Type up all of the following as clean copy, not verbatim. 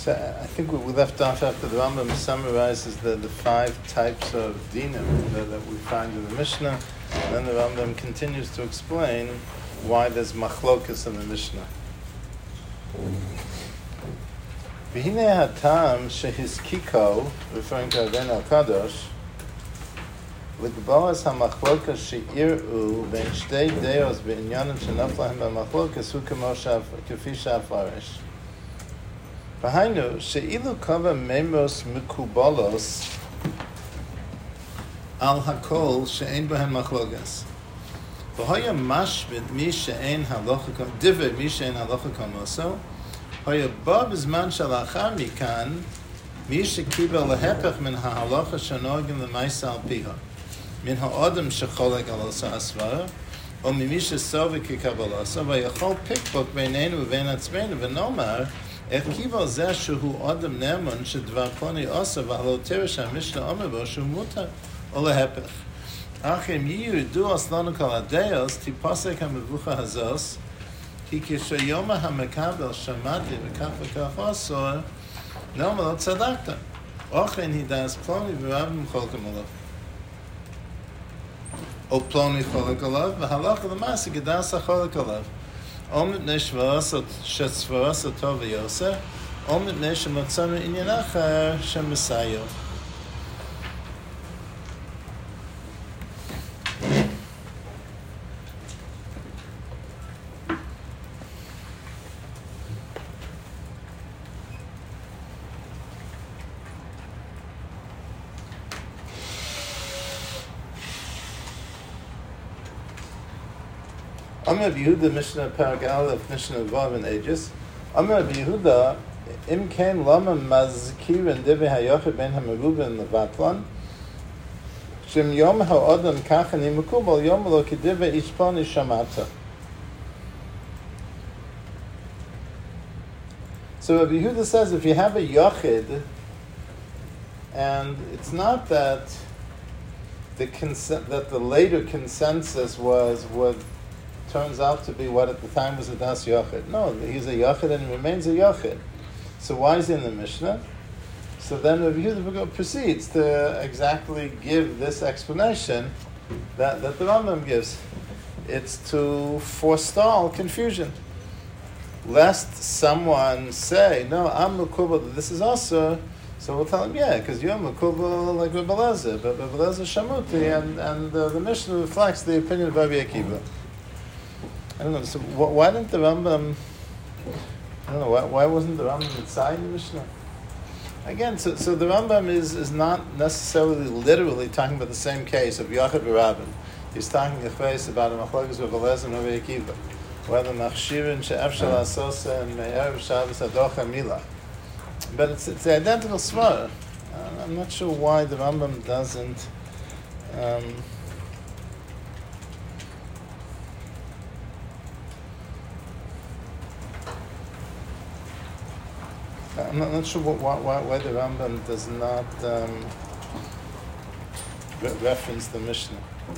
So I think we left off after the Rambam summarizes the 5 types of dinim that we find in the Mishnah. And then the Rambam continues to explain why there's machlokas in the Mishnah. V'hinei hatam shehiskiko, referring to Aven al-Kadosh, l'gbalas ha-machlokas she'ir'u ben shtei deos b'inyanim shenaf lahem ba-machlokas hu k'fi she'afarish. V'hainu she'ilu kava memros mikubalos al hakol she'ein b'hen machlokas. V'hoya mashmid mi she'ein halacha divrei mi she'ein halacha kamoso. Hoya ba b'zman shalachar mikan mi she'kibel lehepech min ha'halacha shenogim l'maisa al piha min ha'odem shecholek al osa asvara o mi she'sove kikabalasa v'yachol pikbok beinenu v'bein atzmeinu v'nomar et kival zeh shehu odem ne'emun shedvar ploni osa v'halo teresh ha'mishnah omer bo shehu mutar o lehepech. Achim yiyidu aslanu kol adeos tipasek ha'mevucha hazos כי כשהיום המקבל שמעתי וכך וכך עשור, נאמר לא צדקת. אוכן הידס פלוני ורבים חולקים עליו. או פלוני חולק עליו, והלך למעשה גדס החולק עליו. או מפני שסברוס אותו ויוסר, או מפני שמצאנו עניין אחר שמסייע. Amar Yehuda Mishnah Parag Aleph Mishnah Vav in Aegis. Amar Yehuda Im Ken Lama Mazkirin Divrei Hayochid Ben Hamerubin Levatlan Shem Yom HaOdam Kachani Mekubal Yom Lo Kedivrei Ishponi Shamata. So Rabbi Yehuda says if you have a Yochid, and it's not that the later consensus was what turns out to be what at the time was a Das Yochid. No, he's a Yochid and remains a Yochid. So why is he in the Mishnah? So then Rabbi Yehuda proceeds to exactly give this explanation that the Rambam gives. It's to forestall confusion. Lest someone say, no, I'm Mekubal, this is also, so we'll tell him, yeah, because you're Mekubal like Rebbe Elazar, but Rebbe Elazar Shamuti, and the Mishnah reflects the opinion of Rabbi Akiva. I don't know. So why didn't the Rambam? I don't know. Why wasn't the Rambam inside the Mishnah? Again, so the Rambam is not necessarily literally talking about the same case of Yochid v'Rabin. He's talking a case about a machlokes of Elazar and Rabbi Akiva, whether machshirin she'efshel asosa and me'erev Shabbos adocha mila. But it's the identical svara. I'm not sure why the Rambam doesn't. I'm not sure why the Rambam does not reference the Mishnah.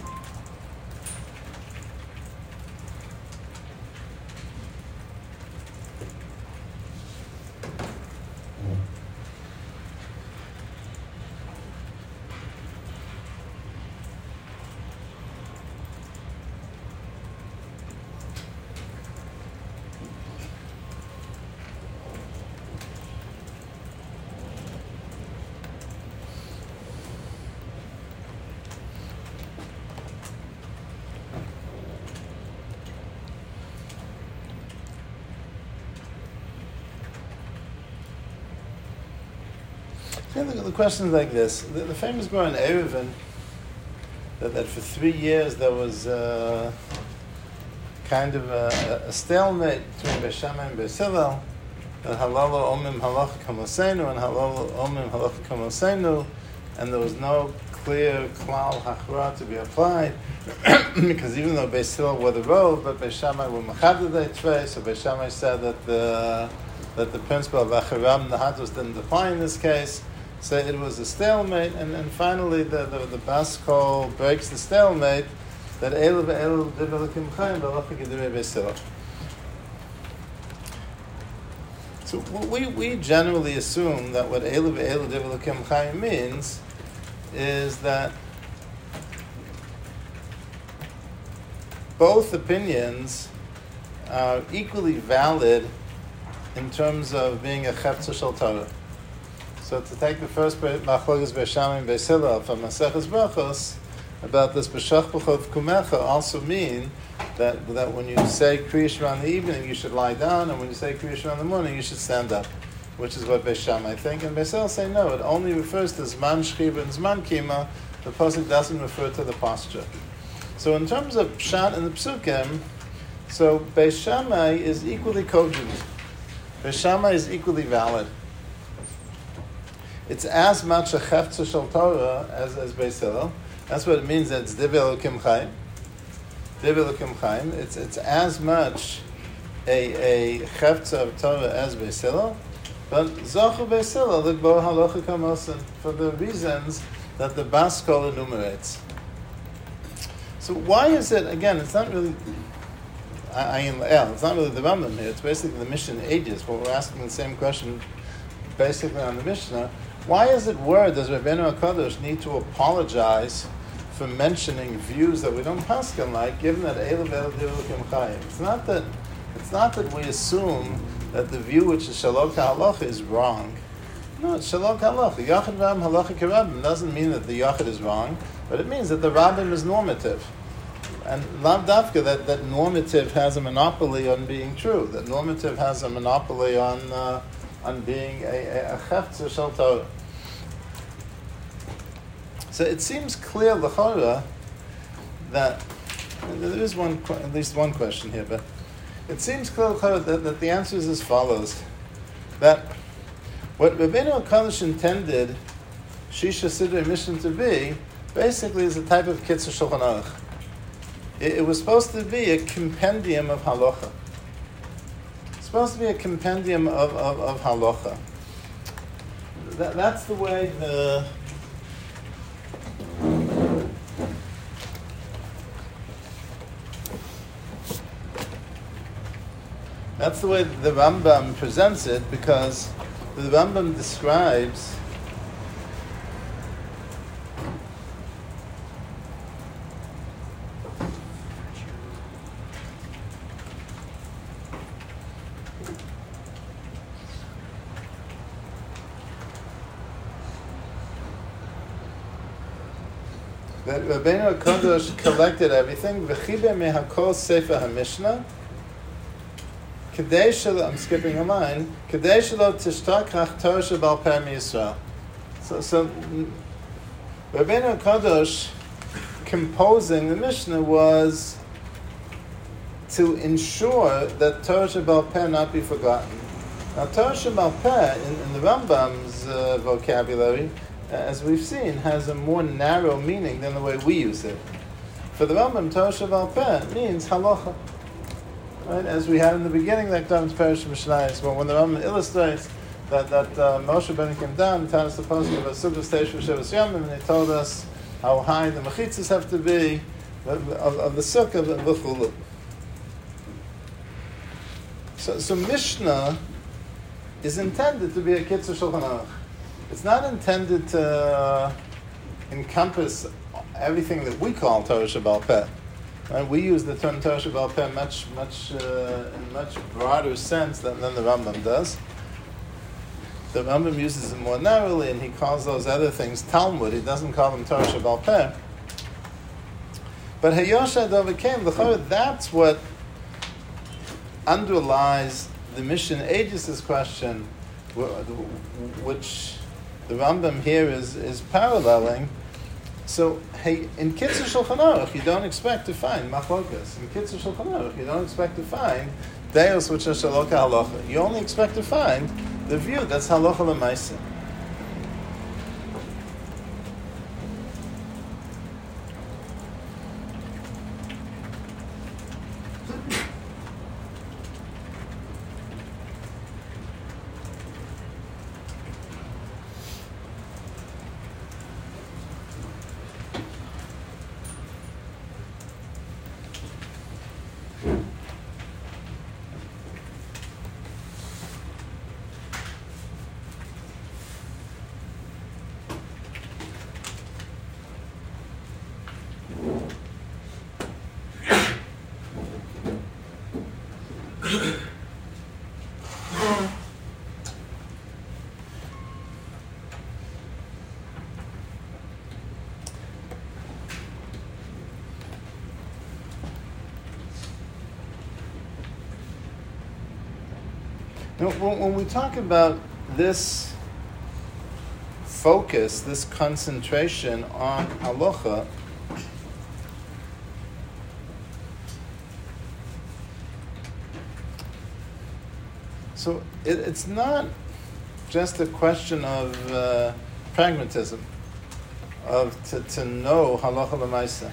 The question is like this. The famous Gemara in Eruvin, that for 3 years there was kind of a stalemate between Beis Shammai and Beis Hillel, and halalu omim halacha kamosenu, and halalu omim halacha kamosenu, and there was no clear klal hachra to be applied, because even though Beis Hillel were the role, but Beis Shammai were machadadei tvei, so Beis Shammai said that the principle of acharam nahatos didn't apply in this case. So it was a stalemate, and finally the Bas Kol breaks the stalemate that Eilu ve'Eilu Divelakim Chaim B'Alacha G'Direi Beis Hillel. So we generally assume that what Eilu ve'Eilu divrei Elokim Chayim means is that both opinions are equally valid in terms of being a chefza shel Torah. So to take the first machlokes Beis Shammai and Beis Hillel from Maseches Brachos about this b'shach b'chov kumecha also mean that when you say Kriya Shema in the evening you should lie down, and when you say Kriya Shema in the morning you should stand up, which is what Beis Shammai think. And Beis Hillel say no, it only refers to Zman Shchiva and Zman Kima. The pasuk doesn't refer to the posture. So in terms of Pshat and the Psukim, so Beis Shammai is equally cogent. Beis Shammai is equally valid. It's as much a chefza shel Torah as Beis Hillel. That's what it means that it's divrei Elokim Chayim. Divrei Elokim Chayim. It's as much a chefza of Torah as Beis Hillel, but Zocher Beis Hillel l'gbo halacha kamosen for the reasons that the Bas Kol enumerates. So why is it, again, it's not really it's not really the Rambam here, it's basically the Mishnah Ages, but we're asking the same question basically on the Mishnah. Why is it word, does Rabbeinu HaKadosh need to apologize for mentioning views that we don't paskin like, given that Eilu ve'Eilu divrei Elokim Chayim? It's not that we assume that the view which is Shalom Halacha is wrong. No, it's Shalom Halacha. Yachid Ram Halacha K'Rabbim doesn't mean that the Yachid is wrong, but it means that the Rabbim is normative. And Lav Davka, that normative has a monopoly on being true, that normative has a monopoly on being a chefza shel Torah. So it seems clear, l'chora, that there is at least one question here, but it seems clear, l'chora, that the answer is as follows: that what Rabbeinu HaKadosh intended Shisha Sidrei Mishnah to be, basically is a type of Kitzur Shulchan Aruch. It was supposed to be a compendium of halacha. It's supposed to be a compendium of halacha. That's the way the Rambam presents it, because the Rambam describes that Rabbeinu HaKadosh collected everything. V'chibe mehakol sefer HaMishnah. Kedei shelo, I'm skipping a line. Kedei shelo tishtakach Torah shebal peh miYisrael. So Rabbeinu HaKadosh composing the Mishnah was to ensure that Torah shebal peh not be forgotten. Now Torah shebal peh in the Rambam's vocabulary, as we've seen, has a more narrow meaning than the way we use it. For the Rambam, Torah shebal peh means halacha. Right? As we had in the beginning, that comes Perish Mishnayos, when the Rambam illustrates that Moshe Rabbeinu came down and taught us the posting of a Sukkah stage for Shevas Yamim, and he told us how high the mechitzas have to be of the Sukkah of V'chulu. So Mishnah is intended to be a Kitzur Shulchan Aruch. It's not intended to encompass everything that we call Torah shebal peh. Right? We use the term Torah shebal peh in much broader sense than the Rambam does. The Rambam uses it more narrowly, and he calls those other things Talmud. He doesn't call them Torah shebal peh. But Hayosha Dovakem, that's what underlies the Mishnah Aegis' question, which the Rambam here is paralleling. So, hey, in Kitzur Shulchan Aruch, you don't expect to find machlokas. In Kitzur Shulchan Aruch, you don't expect to find deos which are shaloka halacha. You only expect to find the view that's halacha l'maisa. Now, when we talk about this focus, this concentration on halacha, so it's not just a question of pragmatism, of to know halacha l'maisa.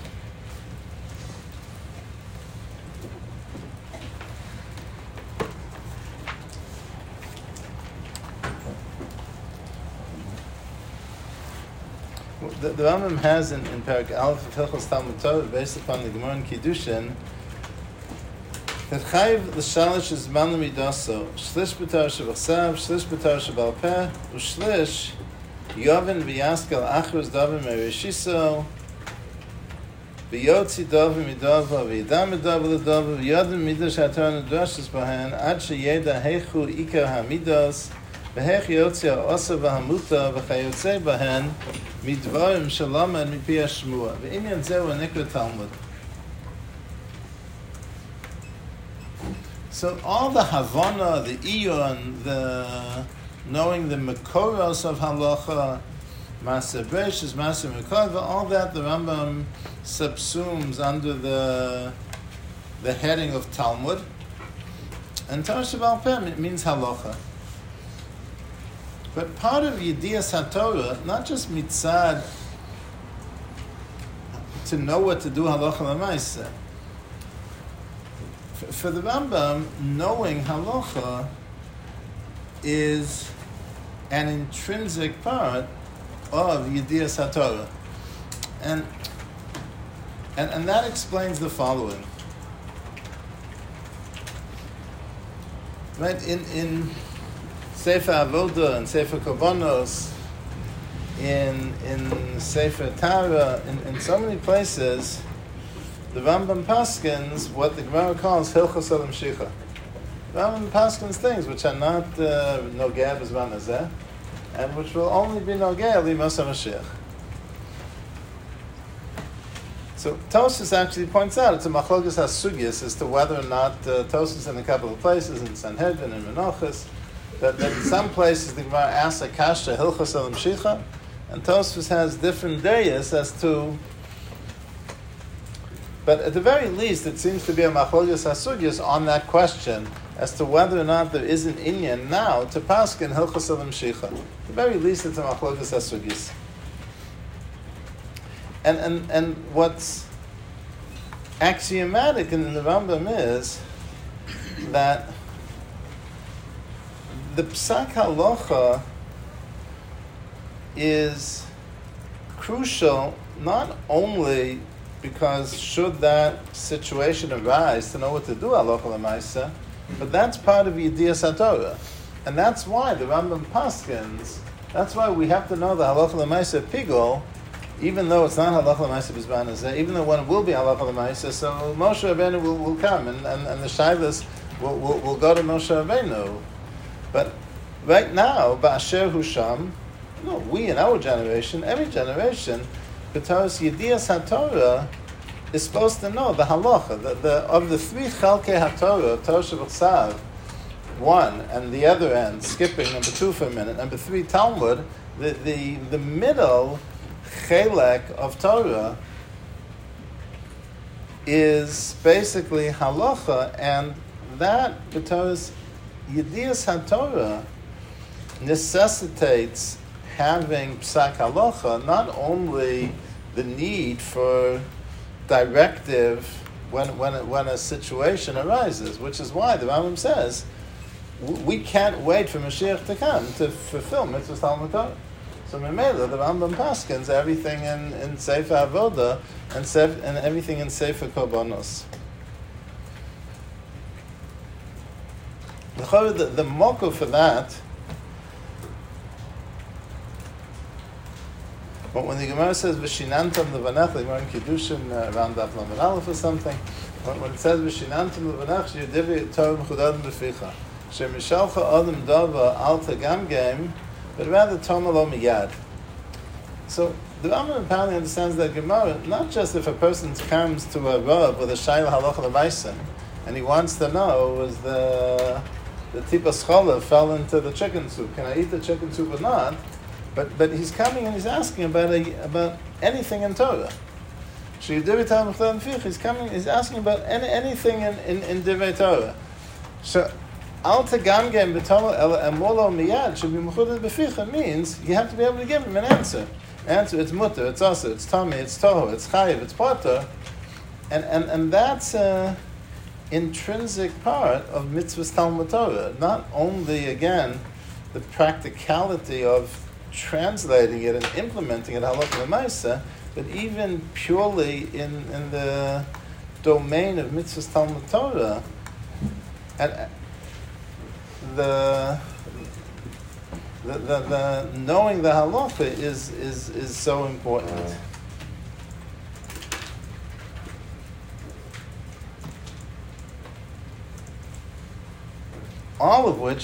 The Rambam has in Perek Aleph of Hilchos Talmud Torah, based upon the Gemara in Kiddushin, that Chayiv l'shalish is man l'midaso, shlish b'tar shebachsav, shlish b'tar shebal peh, u'shlish yovin v'yaskel achruz davim me'rishiso, v'yotzi davim midava, v'yidam midava l'dava, v'yodim midash ha'torah nedrashis bahen, ad sheyeda heichu ikar hamidos, v'hech yotzi ha'osa v'hamuta, v'chayotzei bahen, midvarim shalom and mipi hashmua. V'inyan zeh u'nikra Talmud. So all the Havana, the Iyun, the knowing the Mekoros of Halacha, Maser Bereishis, Maser Mekava, all that the Rambam subsumes under the heading of Talmud. And Torah Shebal Peh means Halacha. But part of Yedias HaTorah, not just mitzad, to know what to do Halacha L'maaseh. For the Rambam, knowing halacha is an intrinsic part of Yedias HaTorah. And that explains the following. Right, in Sefer Avodah and Sefer Kavanos, in Sefer Tara, in so many places, the Rambam paskins what the Gemara calls Hilchos Al-Mshicha. The Rambam paskins things which are not Nogeh B'Zman Hazeh, and which will only be Nogeh L'Yemos HaMashiach. So Tosfos actually points out it's a machlokas hasugyas as to whether or not Tosfos in a couple of places in Sanhedrin and Menachos that in some places the Gemara asks a kasha Hilchos Al-Mshicha, and Tosfos has different dayas as to. But at the very least, it seems to be a machlokas hasugyas on that question as to whether or not there is an inyan now to paskin Hilchos Al-Mshicha. At the very least, it's a machlokas hasugyas. And what's axiomatic in the Rambam is that the psak halacha is crucial not only because should that situation arise to know what to do halacha l'maaseh, but that's part of Yedias HaTorah. And that's why the Rambam paskins, that's why we have to know the halacha l'maaseh pigul, even though it's not halacha l'maaseh b'zman hazeh, even though one will be halacha l'maaseh, so Moshe Rabbeinu will come, and the shaylas will go to Moshe Rabbeinu. But right now, ba'asher husham, we in our generation, every generation, because Yedias HaTorah is supposed to know the halacha, of the three chalkei HaTorah, Torah Shebachsav, one, and the other end, skipping number 2 for a minute, number 3, Talmud, the middle chelek of Torah is basically halacha, and that, because Yedias HaTorah necessitates having psak halacha, not only the need for directive when a situation arises, which is why the Rambam says we can't wait for Mashiach to come to fulfill mitzvahs Talmud Torah. So Memela, the Rambam paskins everything in Sefer Avodah and everything in Sefer Korbanos. The moko for that. But when the Gemara says V'shinantam levanach, the Gemara in Kiddushin around Daf Lamed Aleph or something, when it says V'shinantam levanach, Yedivi Torah Mechudadim B'ficha, Shemishalcha Adam Dava Al Tagam Game, but rather Toma Lo Miyad. So the Rambam apparently understands that Gemara not just if a person comes to a Rav with a Shayla Halacha L'Maisa, and he wants to know the tipas challah fell into the chicken soup. Can I eat the chicken soup or not? But he's coming and he's asking about anything in Torah. He's coming, he's asking about anything in Divrei Torah. So, al tegamgem b'Torah ela emolo miyad should be mechuded b'ficha means you have to be able to give him an answer. It's mutter, it's asa, it's tummy, it's toho, it's chayiv, it's potter, and that's an intrinsic part of mitzvahs Talmud Torah. Not only again the practicality of translating it and implementing it halakha l'maisa, but even purely in the domain of mitzvahs Talmud Torah, and the knowing the halacha is so important. All of which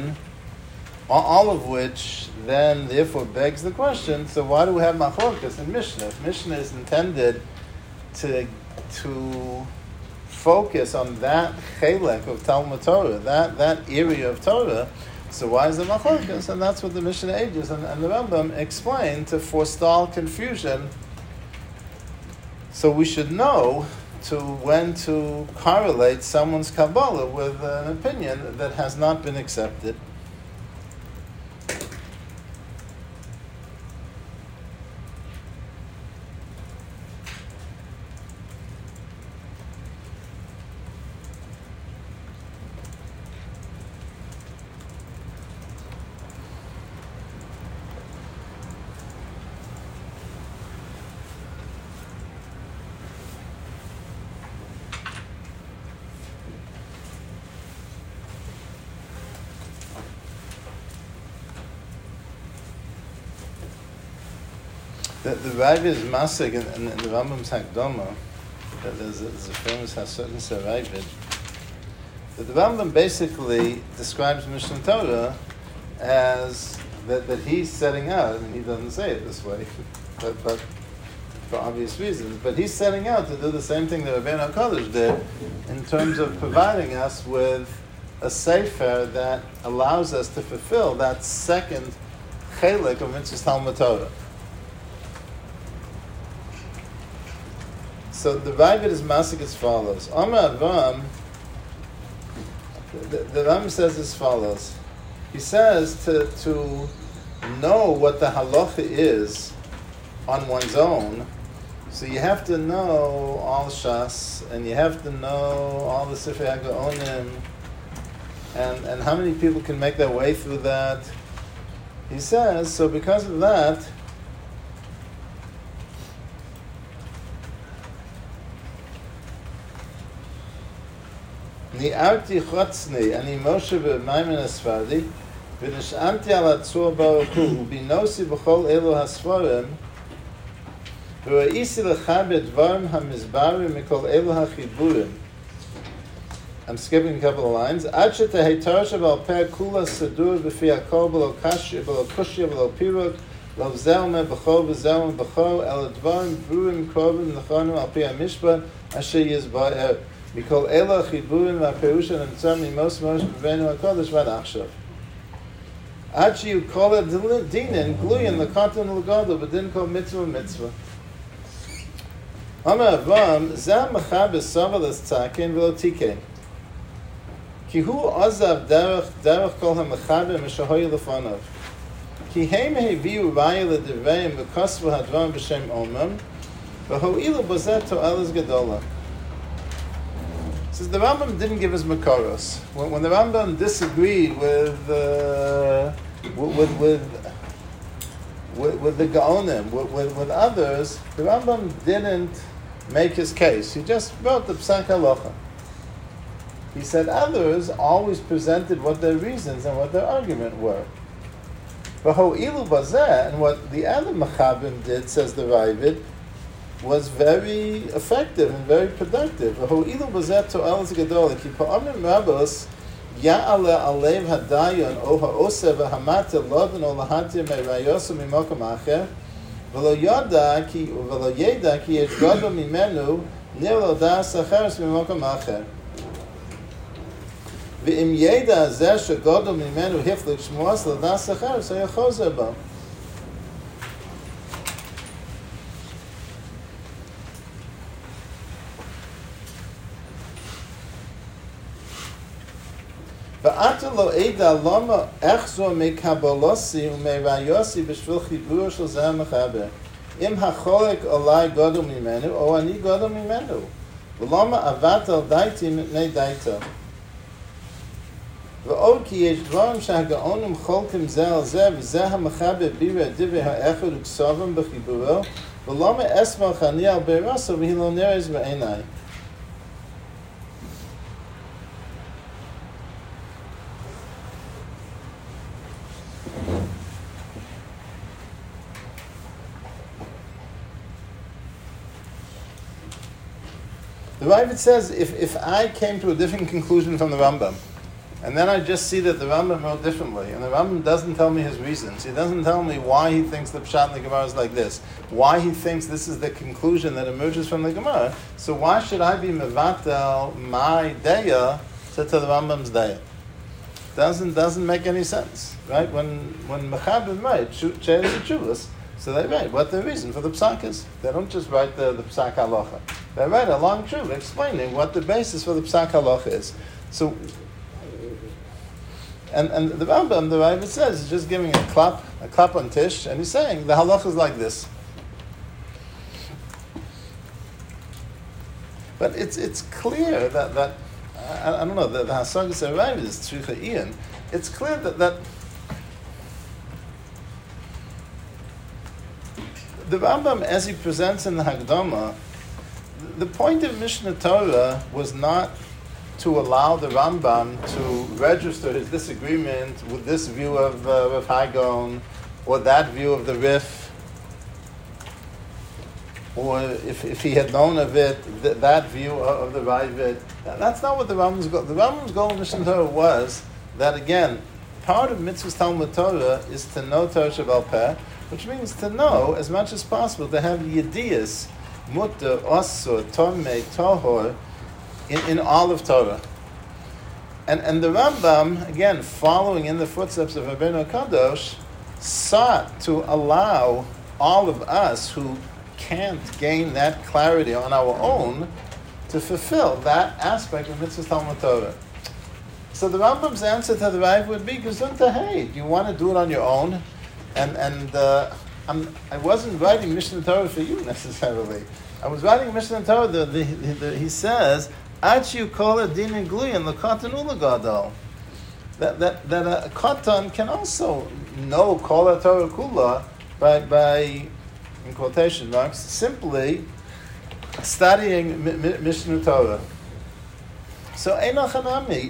then therefore begs the question, so why do we have machlokas in Mishnah? If Mishnah is intended to focus on that chelek of Talmud Torah, that area of Torah, so why is the machlokas? And that's what the Mishnah ages and the Rambam explain to forestall confusion. So we should know when to correlate someone's Kabbalah with an opinion that has not been accepted. The Rav is masig in the Rambam's Hakdama. There's a famous Hasotin Saravid. The Rambam basically describes Mishnah Torah as that he's setting out. I mean, he doesn't say it this way, but for obvious reasons. But he's setting out to do the same thing that Rabbeinu HaKadosh did in terms of providing us with a sefer that allows us to fulfill that second chelik of Mitzvahs Talmud Torah. So the Ravid is masik as follows. Amar Avam, the Ram says as follows. He says to know what the halacha is on one's own, so you have to know all Shas, and you have to know all the Sifrei HaGaonim, and how many people can make their way through that. He says, so because of that, Ni'arti chotzne, ani Moshe v'Maimen Asfardi, v'nish'anti al Hatzor Baruch Hu, u'binosi b'chol elu hasforim, v'ra'isi l'chabed dvarim hamizbarim mikol elu hachiburim. I'm skipping a couple of lines. Ad she'tehei Torah she'bal peh kula sedur b'fi hakol b'lo kashya b'lo kushya b'lo piruk, lo v'zelme b'chol v'zelme b'chol, el dvarim brurim krovim nechonu al pi hamishpat, asher yizba'er. Mikol ela chiburim v'perusha nemtzar mimos mosh b'veinu HaKadosh vad achshav. Ad sheyu kol dinin gluyin l'katan l'gado b'din kol mitzvah. Amar Avam, zeh mechabes savar l'tzakin v'lo tikein. Ki hu azav derech kol ha-mechaber mishahoy l'fanav. Ki heim heviu raya l'divrayim v'kosvu hadvarim b'shem omam, v'ho'ilu bozet to'elas gedola. Says the Rambam didn't give us Makoros. When the Rambam disagreed with the Gaonim, with others, the Rambam didn't make his case. He just wrote the Psak Halacha. He said others always presented what their reasons and what their argument were. V'ho'ilu bazeh, and what the other Machabim did, says the Ravid, was very effective and very productive. V'ho'ilu bazeh to'elas gedola, ki pa'amim rabos ya'ale alev hadayon o ha'oseh v'hamate lodin o lahatir me'rayosu mimokom acher v'lo yada ki yesh gado mimenu nir lo das acheres mimokom acher V'im yeda zeh shegodol mimenu hiflik shmuas l'das achar, so yachozer bo. ואתה לא עדה למה אחזור מקבלוסי ומראיוסי בשביל חיבור של זה המחבר. אם החולק עלי גודל ממנו, או אני גודל ממנו. ולמה עבדת על דייתי מפני דייתו. ועוד כי יש דברים שהגאונים חולקים זה על זה, וזה המחבר בירה דברי האחד וכסובם בחיבורו, ולמה אסמך אני על ברסו והיא לא נרז בעיניי. The Ravid says, if I came to a different conclusion from the Rambam, and then I just see that the Rambam wrote differently, and the Rambam doesn't tell me his reasons, he doesn't tell me why he thinks the Pshat in the Gemara is like this, why he thinks this is the conclusion that emerges from the Gemara, so why should I be mevatel my deya to the Rambam's deya? Doesn't make any sense, right? When Mechabim write She'er Tshuvos, so they write what the reason for the psak is. They don't just write the psak halacha. They write a long tshuva explaining what the basis for the psak halacha is. So, and the Rambam, the Ravid says, is just giving a clap on Tish, and he's saying the halacha is like this. But it's clear that I don't know, the Hasagas Ravid is Tzricha Ian. It's clear that the Rambam, as he presents in the Hagdama, the point of Mishnah Torah was not to allow the Rambam to register his disagreement with this view of Rav Hagon, or that view of the Rif, or if he had known of it, that view of the Ravid. That's not what the Rambam's goal. The Rambam's goal in Mishnah Torah was that, again, part of Mitzvah's Talmud Torah is to know Torah Shebal Peh, which means to know as much as possible, to have yediyas, mutter, osur, tomei, tohor, in all of Torah. And the Rambam, again, following in the footsteps of Rabbeinu Kadosh, sought to allow all of us who can't gain that clarity on our own to fulfill that aspect of Mitzvah Talmud Torah. So the Rambam's answer to the Rav would be, Gesundheit, hey, do you want to do it on your own? And I wasn't writing Mishnah Torah for you necessarily. I was writing Mishnah Torah. He says, "Achi kol adin gluyin lekatan ulagadol." That a katan can also know kol Torah kula by in quotation marks simply studying Mishnah Torah. So einachanami,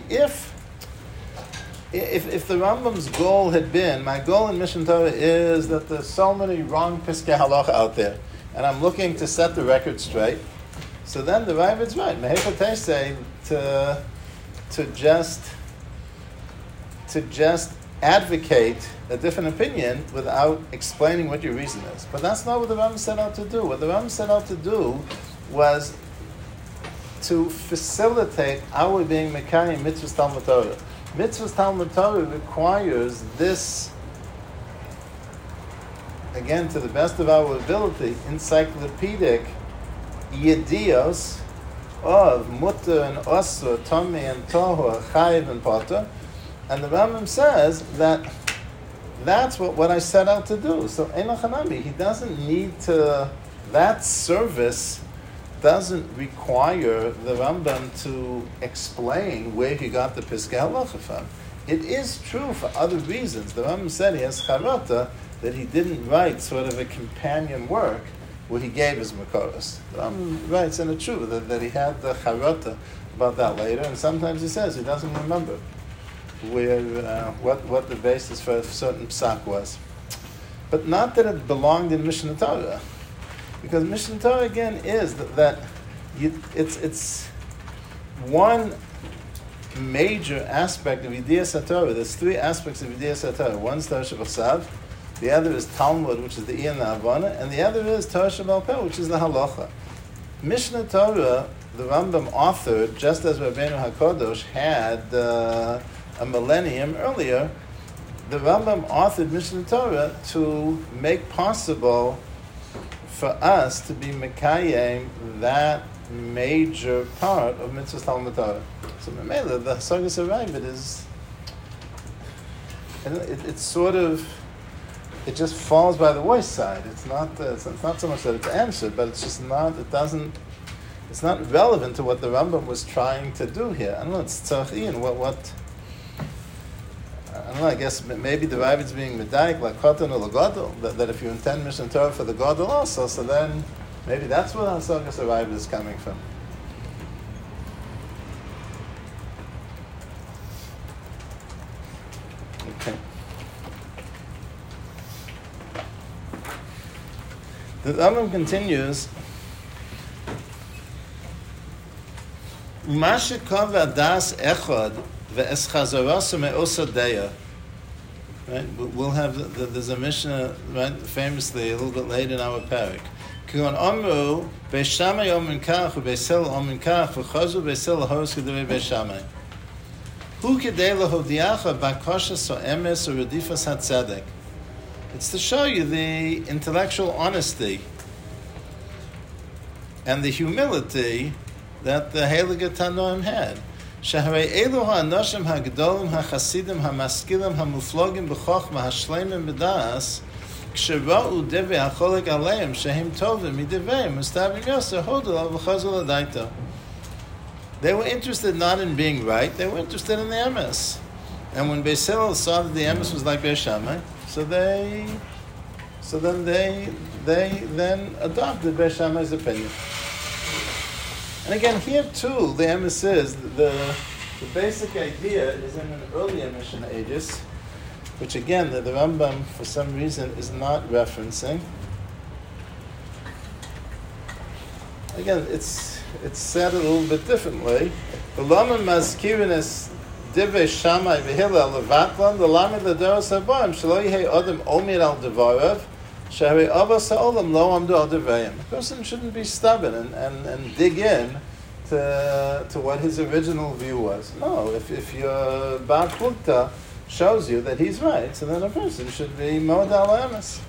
if the Rambam's goal had been, my goal in Mishnah Torah is that there's so many wrong Piskei Halacha out there, and I'm looking to set the record straight, so then the Ravid's right. Mehecha say to just advocate a different opinion without explaining what your reason is. But that's not what the Rambam set out to do. What the Rambam set out to do was to facilitate our being Mekayim Mitzvahs Talmud Torah. Mitzvahs Talmud Torah requires this, again, to the best of our ability, encyclopedic yedios of mutter and osur, tomei and tohor, chayiv and potter. And the Rambam says that that's what I set out to do. So Einachanami, he doesn't need to, that service doesn't require the Rambam to explain where he got the Piskei Halacha from. It is true for other reasons. The Rambam said he has charata, that he didn't write sort of a companion work where he gave his Makoros. The Rambam writes in a tshuva that he had the charata about that later, and sometimes he says he doesn't remember where what the basis for a certain psak was. But not that it belonged in Mishnah Torah. Because Mishnah Torah, again, is that it's one major aspect of Yediyas HaTorah. There's three aspects of Yediyas HaTorah. One's Torah Shebachsav, the other is Talmud, which is the Iyan Havana, and the other is Torah Shebal Peh, which is the Halacha. Mishnah Torah, the Rambam authored, just as Rabbeinu HaKadosh had a millennium earlier. The Rambam authored Mishnah Torah to make possible for us to be Mekayim that major part of Mitzvah Talmud Torah. So Memela, the Hasagas Aravid is, it's sort of, it just falls by the wayside. It's not so much that it's answered, but it's just not, it's not relevant to what the Rambam was trying to do here. I don't know, it's tzarchiyin, I don't know, I guess maybe the Ravid's being medayik, like Kotan or Lagadol, that if you intend Mishnah Torah for the Gadol also, so then maybe that's where the Hasagas Aravid is coming from. Okay. The Rambam continues, Mashikov adas echad ve'es chazaras me'osadeya. Right, we'll have there's a Mishnah, right, famously a little bit later in our parak. Kion amru beishamay omin kach ubeisel omin kach v'chazu beisel lahoros kedei beishamay. Hu kedei lahodiacha bakosha so emes or redifas hatzedek. It's to show you the intellectual honesty and the humility that the Heilige Tanoim had. Shaharei elu ha'anoshim ha'gedolim ha'chasidim ha'maskilim ha'muflogim b'chochma ha'shleimim b'das k'shera'u devei ha'cholek aleim shehem tovim mideveim mustavim yoser hodol v'chazol adaito. They were interested not in being right, they were interested in the emes. And when Beis Hillel saw that the emes was like Beis Shammai, so then they adopted Beis Shammai's opinion. And again, here too, the emes is the basic idea is in an earlier Mishnah Aegis, which again the Rambam for some reason is not referencing. Again, it's said a little bit differently. The Lama Mazkirinis Divrei Shammai v'Hillel levatlan the Lamed l'Doros habayim shelo yehei adam omid al devarav sheharei avos ha'olam lo amdu al devrayim. A person shouldn't be stubborn and dig in to what his original view was. No, if your Bar Plukta shows you that he's right, so then a person should be mod al emes.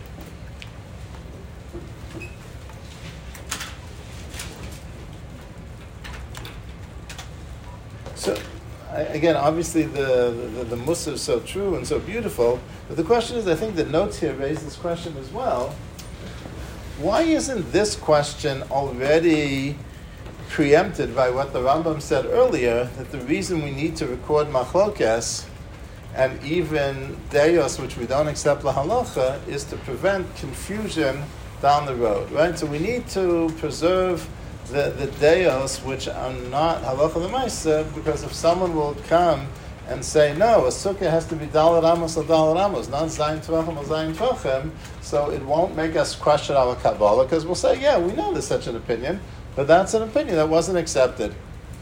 So, again, obviously the Musar is so true and so beautiful, but the question is, I think the notes here raise this question as well. Why isn't this question already preempted by what the Rambam said earlier, that the reason we need to record machlokes and even deos, which we don't accept lahalacha, is to prevent confusion down the road, right? So we need to preserve the deos which are not halacha l'maisa, because if someone will come and say, no, a sukkah has to be daled amos or daled amos, not zayin tvachim or zayin tvachim, so it won't make us question our Kabbalah, because we'll say, yeah, we know there's such an opinion, but that's an opinion that wasn't accepted.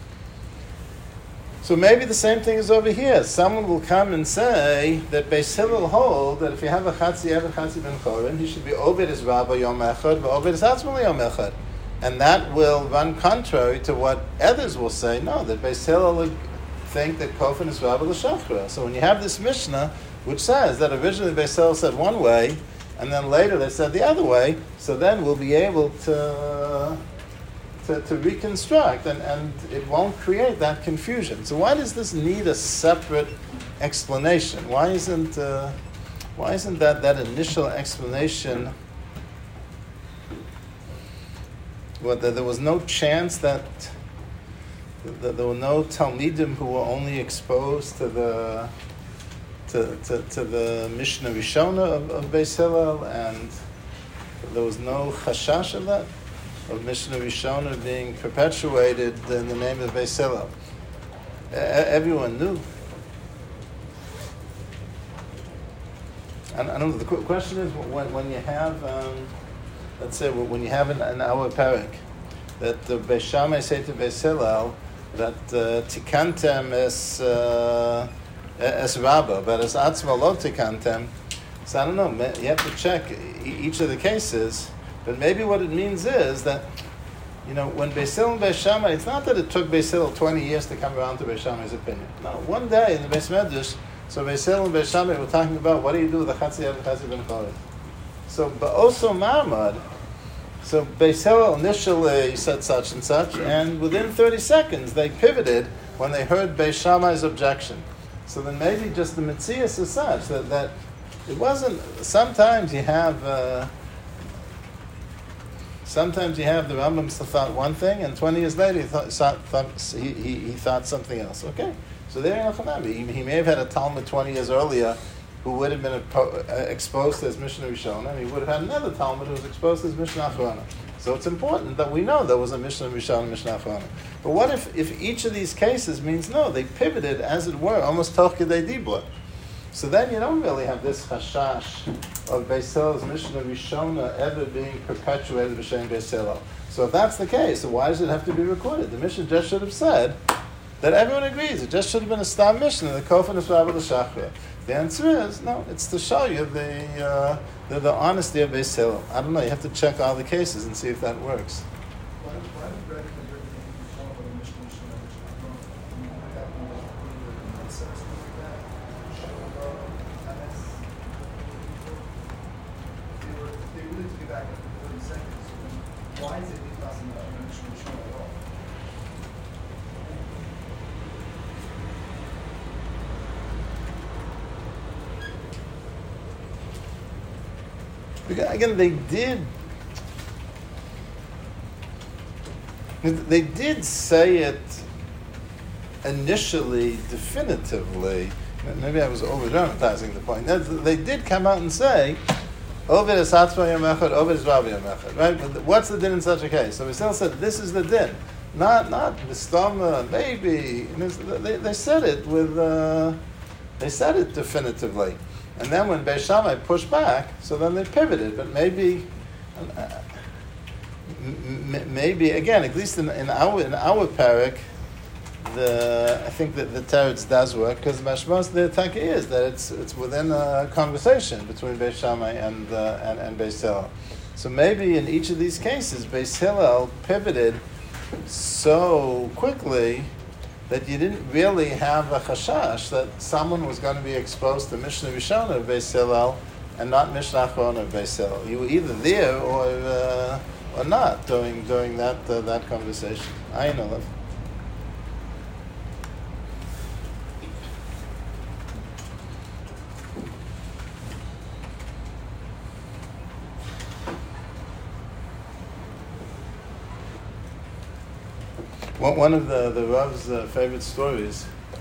So maybe the same thing is over here. Someone will come and say that Beis Hillel hold that if you have a chatzi ben chorin, he should be oved his rabba yom echad, but oved his atzma yom echad. And that will run contrary to what others will say, no, that Beis Hillel will think that Kofin is Rabba l'Shachra. So when you have this Mishnah, which says that originally Beis Hillel said one way, and then later they said the other way, so then we'll be able to reconstruct, and it won't create that confusion. So why does this need a separate explanation? Why isn't that initial explanation? That there was no chance that there were no Talmidim who were only exposed to the Mishnah Rishona of Beis Hillel, and there was no chashash of that, of Mishnah Rishona being perpetuated in the name of Beis Hillel. Everyone knew. I don't know. The question is when you have. Let's say when you have in our parak that the Beis Shammai say to Beis Hillel that tikantem es rabba, but as atzma lo tikantem. So I don't know. You have to check each of the cases, but maybe what it means is that when Beis Hillel and Beis Shammai, it's not that it took Beis Hillel 20 years to come around to Beis Shammai's opinion. No, one day in the Beis Medrash, so Beis Hillel and Beis Shammai were talking about what do you do with the Chatzi Ev and Chatzi Ben Chorev. So Ba'oso Ma'amad, so Beis Hillel initially said such and such, and within 30 seconds they pivoted when they heard Beis Shammai's objection. So then maybe just the Metzias is such that it wasn't. Sometimes you have the Rambam thought one thing, and 20 years later he thought something else. Okay, so there in Yochanan, he may have had a Talmud 20 years earlier who would have been exposed to his Mishnah Rishona, and he would have had another Talmud who was exposed to his Mishnah Achrona. So it's important that we know there was a Mishnah Rishona and Mishnah Achrona. But what if each of these cases means no, they pivoted, as it were, almost toch kedei dibur. So then you don't really have this chashash of Beis Hillel's Mishnah Rishona ever being perpetuated b'shem Beis Hillel. So if that's the case, so why does it have to be recorded? The Mishnah just should have said that everyone agrees. It just should have been a stam Mishnah, the Kofan of Rabbi L'Shachar. The answer is, no, it's to show you the honesty of Beis Hillel. I don't know, you have to check all the cases and see if that works. Why is it it doesn't mention at all? Again, they did say it initially definitively. Maybe I was over-dramatizing the point. They did come out and say, Ovid is Hatzma Yom Echad, Ovid is Rabbi Yom Echad, right? But what's the din in such a case? So we still said, this is the din. Not Mistama, maybe. They said it they said it definitively. And then when Beis Shammai pushed back, so then they pivoted. But maybe again, at least in our parak, I think that the teretz does work because mashmos the taka is that it's within a conversation between Beis Shammai and Beis Hillel. So maybe in each of these cases, Beis Hillel pivoted so quickly that you didn't really have a chashash that someone was going to be exposed to Mishnah Rishona of Beis Hillel and not Mishnah Achrona of Beis Hillel. You were either there or not during that conversation. I know that. One of the Rav's favorite stories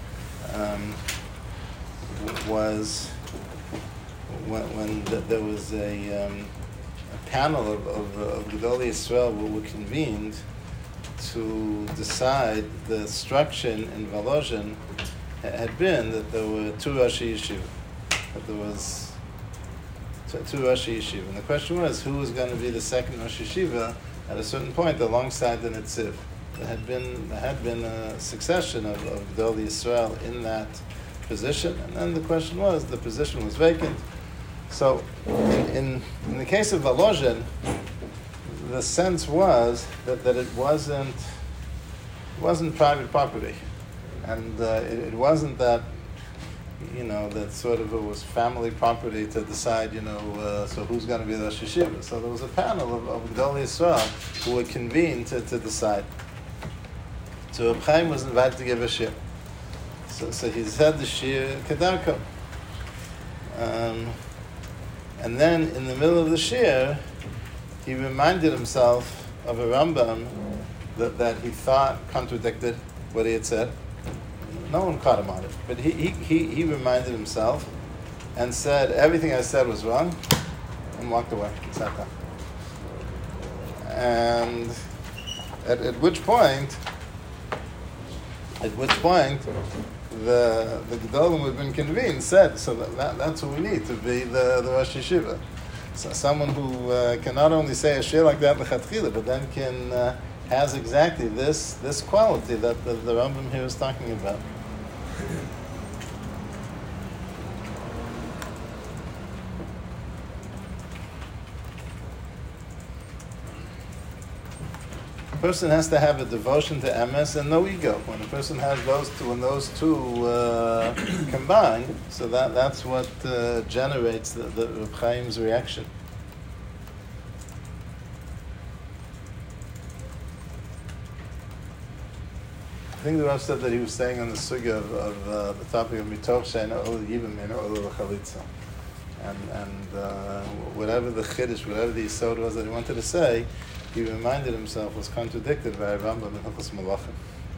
was when there was a panel of Gedolei Yisrael were convened to decide the instruction in Volozhin had been that there were two Rashi Yeshiva, that there was two Rashi Yeshiva, and the question was who was going to be the second Rosh Yeshiva at a certain point alongside the Netziv. There had been a succession of Gedolei Yisrael in that position, and then the question was the position was vacant. So, in the case of Volozhin, the sense was that it wasn't private property, and it wasn't that that sort of it was family property to decide so who's going to be the Rosh Yeshiva. So there was a panel of Gedolei Yisrael who were convened to decide. So Reb Chaim was invited to give a shir. So he said the shir kedarko. And then in the middle of the shir, he reminded himself of a Rambam that he thought contradicted what he had said. No one caught him on it, but he reminded himself and said everything I said was wrong, and walked away and sat down. And at which point the Gedolim who had been convened said, so that's what we need to be the Rosh Yeshiva. So someone who can not only say a shir like that l'chatchila, but then has exactly this quality that the Rambam here is talking about. person has to have a devotion to emes and no ego. When a person has those two, and those two combine, so that's what generates the Reb Chaim's reaction. I think the Rav said that he was saying on the sugya of the topic of mitoch she'ena ol yibam ena ol l'chalitza, and whatever the chiddush, whatever the yisod was that he wanted to say, he reminded himself was contradicted by Rambam in Hilchos Malachim.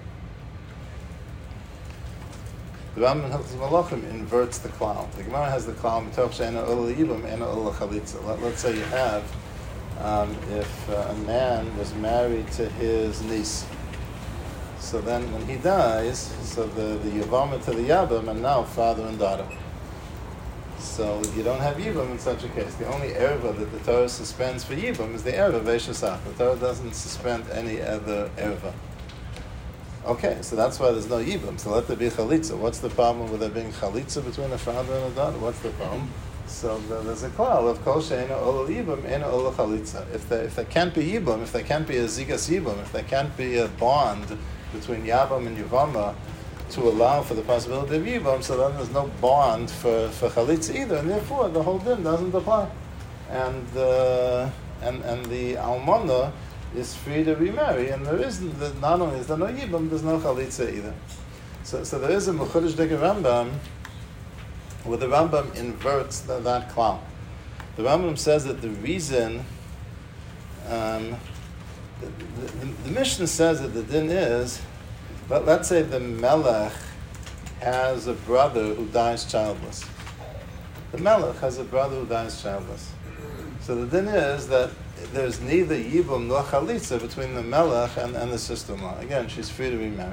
The Rambam in Hilchos Malachim inverts the klal. The Gemara has the klal mitoch she'ena ol yibam ena ol l'chalitza. Let's say you have if a man was married to his niece. So then when he dies, so the Yavama to the Yabam are now father and daughter. So you don't have Yibam in such a case. The only erva that the Torah suspends for Yibam is the erva Veishasach. The Torah doesn't suspend any other erva. Okay, so that's why there's no Yibam. So let there be Chalitza. What's the problem with there being Chalitza between a father and a daughter? What's the problem? So there's a klal of kol she'ena ol yibam ena ol chalitza. If there can't be Yibam, if there can't be a zigas Yibam, if there can't be a bond between Yabam and Yavama to allow for the possibility of Yibam, so then there's no bond for Chalitza either, and therefore the whole din doesn't apply. And the Almana is free to remarry, and there isn't, not only is there no Yibam, there's no Chalitza either. So there is a Mechudesh Dika Rambam, where the Rambam inverts that klal. The Rambam says that the reason the Mishnah says that the din is, let's say the Melech has a brother who dies childless. The Melech has a brother who dies childless. So the din is that there's neither Yibam nor Chalitza between the Melech and the sister-in-law. Again, she's free to remarry.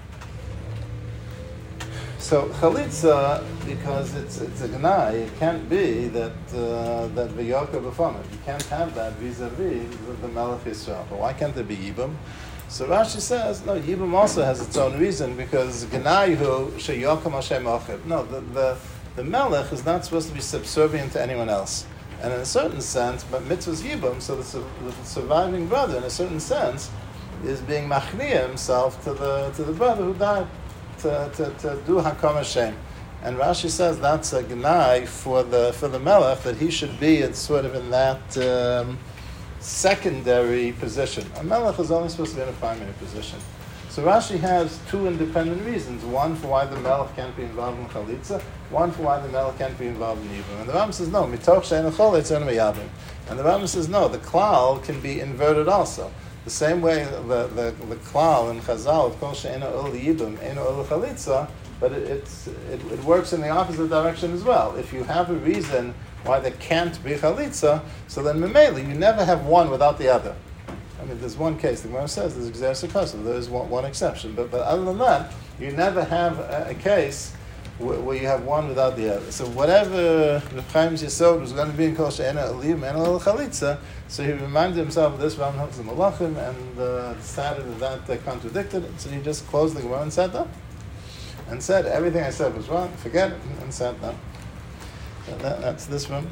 So Chalitza, because it's a gnai, it can't be that v'yoka b'famid. You can't have that vis-a-vis the Melech Yisrael. But why can't there be Yibam? So Rashi says, no, Yibam also has its own reason, because gnai hu sheyoka Hashem ochid. No, the Melech is not supposed to be subservient to anyone else. And in a certain sense, but mitzvah's Yibam, so the surviving brother, in a certain sense, is being machniya himself to the brother who died. To do Hakam Hashem, and Rashi says that's a gnai for the Melech, that he should be sort of in that secondary position. A Melech is only supposed to be in a primary position. So Rashi has two independent reasons: one for why the Melech can't be involved in Chalitza, one for why the Melech can't be involved in Yibam. And the Rambam says no, mitoch she'ena chalitza ena miyabim. And the Rambam says no, the klal can be inverted also. The same way the klal in Chazal of kol she'ena ol yibam ena ol chalitza, but it works in the opposite direction as well. If you have a reason why there can't be chalitza, so then memela you never have one without the other. I mean, there's one case. The Gemara says there's exercise custom. There is one exception, but other than that, you never have a case where you have one without the other. So whatever Reb Chaim's Yisod was going to be in kol she'ena ol yibam ena ol chalitza, so he reminded himself of this Ram Hilchos Malachim and decided that contradicted it. So he just closed the Gemara and sat down. And said, everything I said was wrong, forget it, and sat down. So that's this Rambam.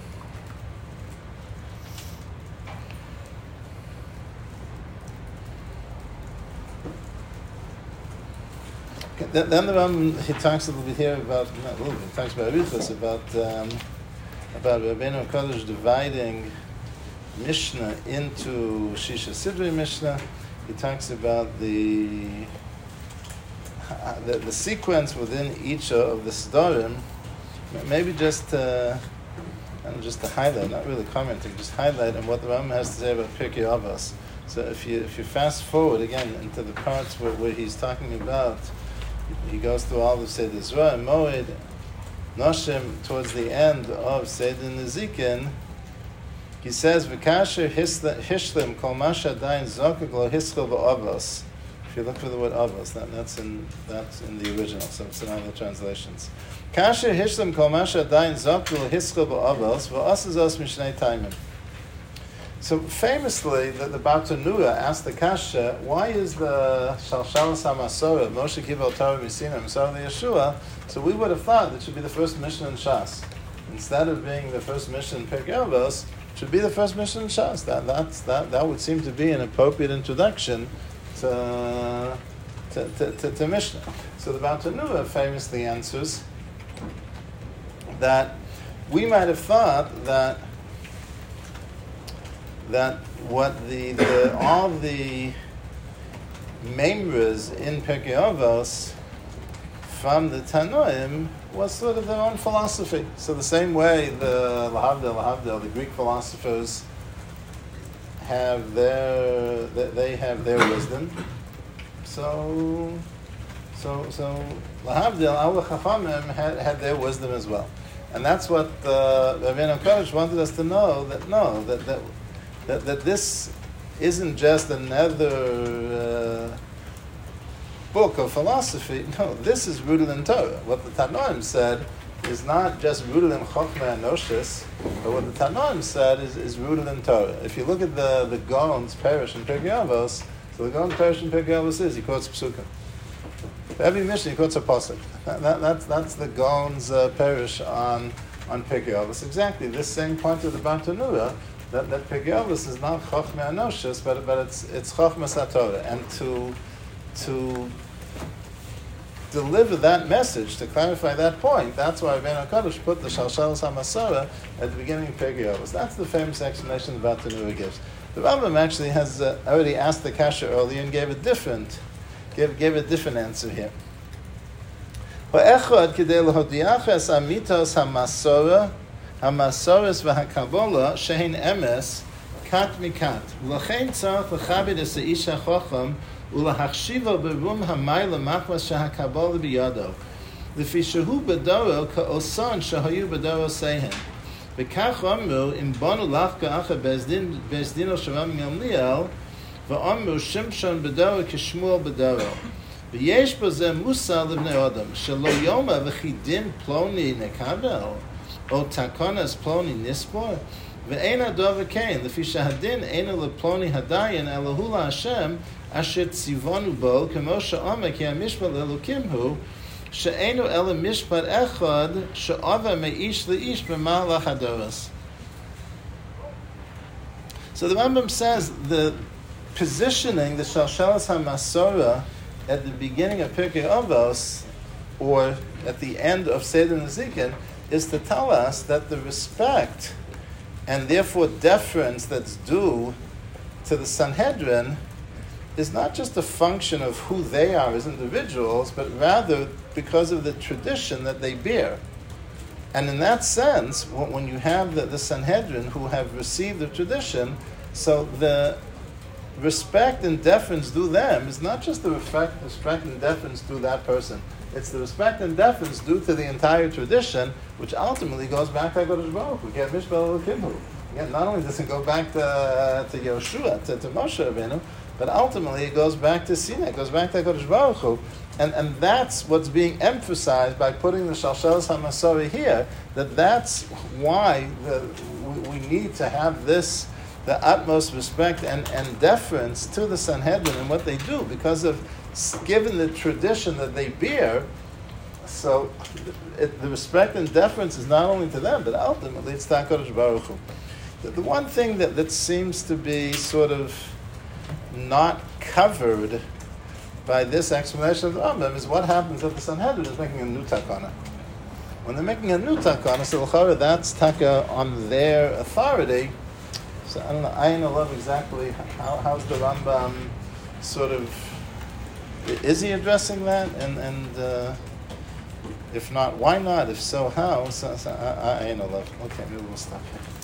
Then the Rambam, he talks a little bit here about, not a little bit, he talks about Arichas, about Rabbeinu HaKadosh dividing Mishnah into Shisha Sidrei Mishnah. He talks about the sequence within each of the Sidorim. Maybe just to highlight, not really commenting, just highlight on what the Rambam has to say about Pirkei Avos. So if you fast forward again into the parts where he's talking about, he goes through all of Seder Zerah and Moed, Noshim, towards the end of Seder Nezikin, he says, "V'kasher hishlim kol masha dain zokek lo hischil v'avos." If you look for the word avos, that's in the original, so it's in all the translations. Kasher hishlim kol masha dain zokek lo hischil v'avos v'asazos mishnei taimim. So famously, the Bartanura asked the Kasha, why is the Shalshalas HaMasora, Moshe Kibbutz Torah Misina, Masora Yeshua? So we would have thought that should be the first mission in Shas. Instead of being the first mission in Pirkei Avos, should be the first Mishnah in Shas. That would seem to be an appropriate introduction to Mishnah. So the Bartanura famously answers that we might have thought that what all the memras in Pirkei Avos from the Tanoim was sort of their own philosophy. So the same way the Lahavdil, the Greek philosophers have their wisdom. So Lahavdil, our Chachamim had their wisdom as well. And that's what Rabbeinu Kodesh wanted us to know, that this isn't just another book of philosophy. No, this is rooted in Torah. What the Tanoim said is not just rooted in Chochmah and Noshis, but what the Tanoim said is rooted in Torah. If you look at the Gaon's Perish in Pirkei Avos, so the Gaon's Perish in Pirkei Avos he quotes Psukim. For every Mishnah he quotes a pasuk. That's the Gaon's Perish on Pirkei Avos. Exactly this same point of the Bartanura, that Pirkei Avos is not Chochmah and Noshis, but it's Chochmah Satorah. And to deliver that message, to clarify that point, that's why Rabbeinu HaKadosh put the Shalshalas HaMasora at the beginning of Pirkei Avos. That's the famous explanation that Bartanura gives. The Rambam actually has already asked the kasha earlier and gave a different answer here. Ha'echad k'dei l'hodiachas amitos ha'masora ha'masoras v'ha'kabola shehin emes kat mikat. L'chein tzarech l'chabed es ha'isha chacham ולהחשיבו ברום המים למחמס שהקבלה בידו. לפי שהוא בדורו כאוסון שהיו בדורותיהם. וכך אמרו, אם בנו לך כאחר בזדינו של רבי גמליאל, ואמרו שמשון בדורו כשמואל בדורו. ויש בזה מוסר לבני אדם, שלא יאמר וכי דין פלוני נקבל, או תקונס פלוני נספור, ואין הדבר כן, לפי שהדין אינו לפלוני הדיין, אלא הוא להשם, אשר ציוונו בו, כמו שאומר כי המשפט לאלוקים הוא, שאינו אלא משפט אחד שעובר מאיש לאיש במהלך הדורות. So the Rambam says the positioning the Shalshalas HaMasora at the beginning of Pirkei Avos, or at the end of Seder Nezikin, is to tell us that the respect and therefore deference that's due to the Sanhedrin is not just a function of who they are as individuals, but rather because of the tradition that they bear. And in that sense, when you have the Sanhedrin who have received the tradition, so the respect and deference due them is not just the respect and deference due that person. It's the respect and deference due to the entire tradition, which ultimately goes back to HaKadosh Baruch Hu. Again, not only does it go back to Yoshua, to Moshe Rabbeinu, but ultimately it goes back to Sinai, it goes back to HaKadosh Baruch Hu. And that's what's being emphasized by putting the Shalshalas HaMasora here, that's why we need to have this, the utmost respect and deference to the Sanhedrin and what they do, because of, given the tradition that they bear, so the respect and deference is not only to them, but ultimately it's to HaKadosh Baruch Hu. The one thing that seems to be sort of not covered by this explanation of the Rambam is what happens if the Sanhedrin is making a new takana. When they're making a new takana, so that's taka on their authority. So I don't know, I don't love exactly how's the Rambam sort of, is he addressing that? And if not, why not? If so, how? So I don't love. Okay, maybe we'll stop here.